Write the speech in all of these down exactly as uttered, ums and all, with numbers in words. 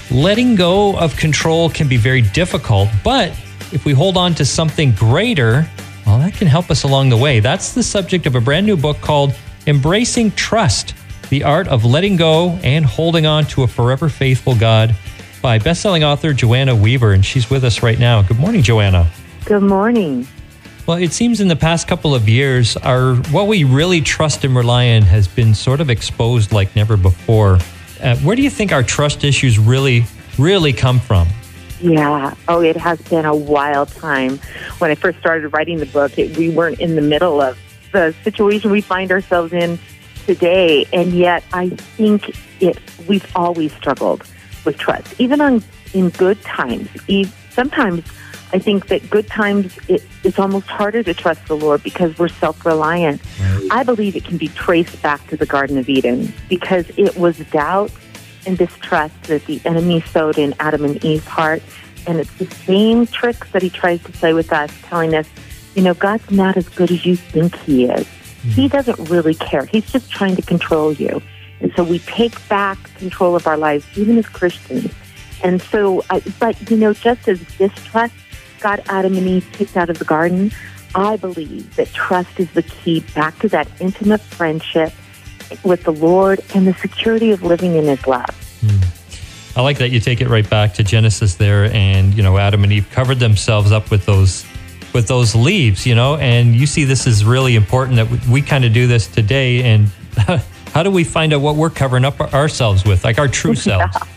letting go of control can be very difficult, but if we hold on to something greater, well, that can help us along the way. That's the subject of a brand new book called Embracing Trust, The Art of Letting Go and Holding On to a Forever Faithful God, by best-selling author Joanna Weaver, and she's with us right now. Good morning, Joanna. Good morning. Well, it seems in the past couple of years, our what we really trust and rely on has been sort of exposed like never before. Uh, where do you think our trust issues really, really come from? Yeah. Oh, it has been a wild time. When I first started writing the book, it, we weren't in the middle of the situation we find ourselves in today, and yet I think it. We've always struggled with trust, even on in good times. Sometimes I think that good times it, it's almost harder to trust the Lord because we're self-reliant. Right. I believe it can be traced back to the Garden of Eden because it was doubt and distrust that the enemy sowed in Adam and Eve's heart, and it's the same tricks that he tries to play with us, telling us, you know, God's not as good as you think he is. Mm-hmm. He doesn't really care. He's just trying to control you. And so we take back control of our lives, even as Christians. And so, uh, but, you know, just as distrust got Adam and Eve kicked out of the garden, I believe that trust is the key back to that intimate friendship with the Lord and the security of living in his love. Mm. I like that you take it right back to Genesis there, and, you know, Adam and Eve covered themselves up with those with those leaves, you know, and you see this is really important that we, we kind of do this today. And how do we find out what we're covering up ourselves with, like our true selves? Yeah.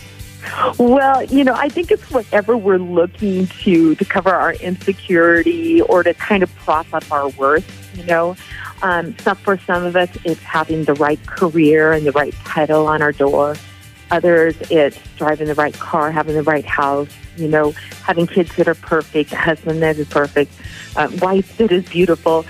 Well, you know, I think it's whatever we're looking to to cover our insecurity or to kind of prop up our worth, you know. Um, so for some of us, it's having the right career and the right title on our door. Others, it's driving the right car, having the right house, you know, having kids that are perfect, a husband that is perfect, uh, wife that is beautiful.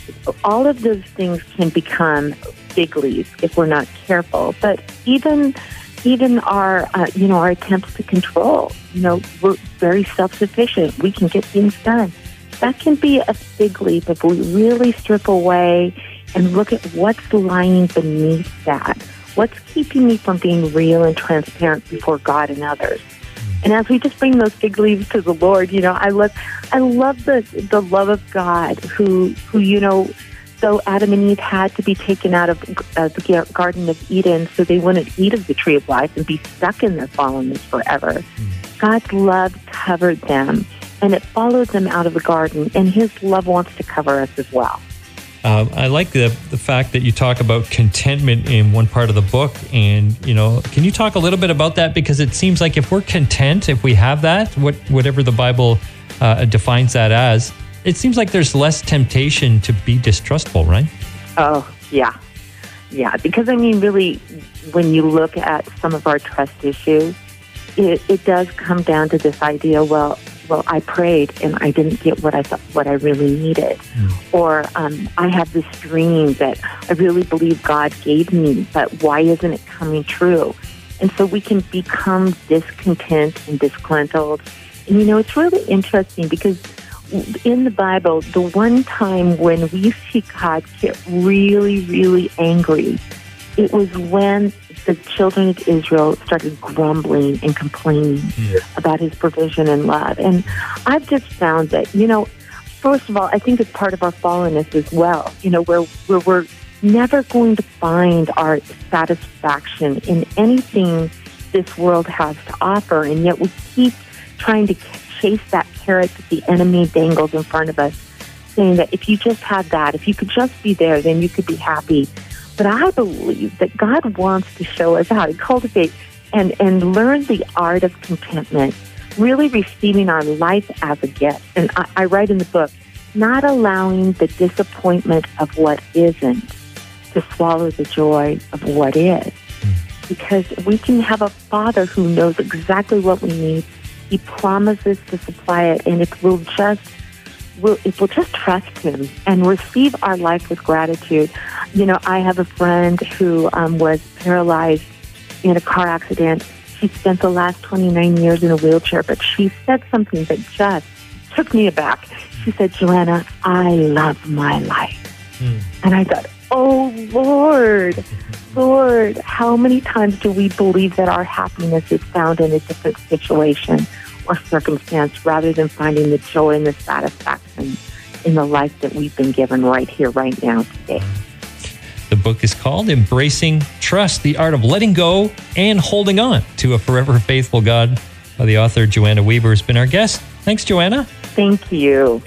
All of those things can become big leaves if we're not careful. But even... Even our, uh, you know, our attempts to control, you know, we're very self-sufficient. We can get things done. That can be a big leap if we really strip away and look at what's lying beneath that. What's keeping me from being real and transparent before God and others? And as we just bring those big leaves to the Lord, you know, I love, I love the the love of God, who, who you know. So Adam and Eve had to be taken out of uh, the Garden of Eden so they wouldn't eat of the tree of life and be stuck in their fallenness forever. Mm. God's love covered them, and it followed them out of the garden, and his love wants to cover us as well. Um, I like the the fact that you talk about contentment in one part of the book, and, you know, can you talk a little bit about that? Because it seems like if we're content, if we have that, what whatever the Bible uh, defines that as, it seems like there's less temptation to be distrustful, right? Oh, yeah. Yeah, because, I mean, really, when you look at some of our trust issues, it, it does come down to this idea, well, well, I prayed and I didn't get what I thought, what I really needed. Mm. Or um, I have this dream that I really believe God gave me, but why isn't it coming true? And so we can become discontent and disgruntled. And, you know, it's really interesting because in the Bible, the one time when we see God get really, really angry, it was when the children of Israel started grumbling and complaining yeah. about his provision and love. And I've just found that, you know, first of all, I think it's part of our fallenness as well, you know, where, where we're never going to find our satisfaction in anything this world has to offer, and yet we keep trying to chase that carrot that the enemy dangles in front of us, saying that if you just had that, if you could just be there, then you could be happy. But I believe that God wants to show us how to cultivate and, and learn the art of contentment, really receiving our life as a gift. And I, I write in the book, not allowing the disappointment of what isn't to swallow the joy of what is. Because we can have a Father who knows exactly what we need. He promises to supply it, and if we'll just, we'll, if we'll just trust him and receive our life with gratitude. You know, I have a friend who um, was paralyzed in a car accident. She spent the last twenty-nine years in a wheelchair, but she said something that just took me aback. She said, "Joanna, I love my life." Mm. And I thought, Oh, Lord, Lord, how many times do we believe that our happiness is found in a different situation or circumstance rather than finding the joy and the satisfaction in the life that we've been given right here, right now, today? The book is called Embracing Trust, the Art of Letting Go and Holding On to a Forever Faithful God, by the author Joanna Weaver has been our guest. Thanks, Joanna. Thank you.